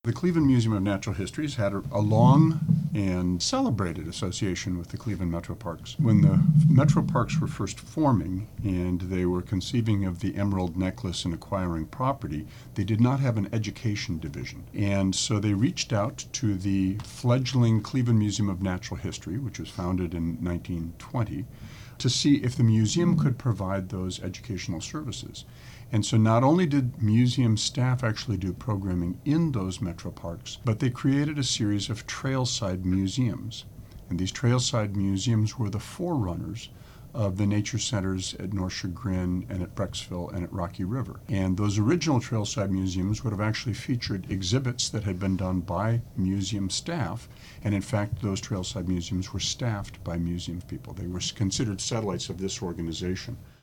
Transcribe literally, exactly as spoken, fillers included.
The Cleveland Museum of Natural History has had a, a long and celebrated association with the Cleveland Metro Parks. When the Metro Parks were first forming and they were conceiving of the Emerald Necklace and acquiring property, they did not have an education division. And so they reached out to the fledgling Cleveland Museum of Natural History, which was founded in nineteen twenty, to see if the museum could provide those educational services. And so not only did museum staff actually do programming in those metro parks, but they created a series of trailside museums. And these trailside museums were the forerunners of the nature centers at North Chagrin and at Brecksville and at Rocky River. And those original trailside museums would have actually featured exhibits that had been done by museum staff. And in fact, those trailside museums were staffed by museum people. They were considered satellites of this organization.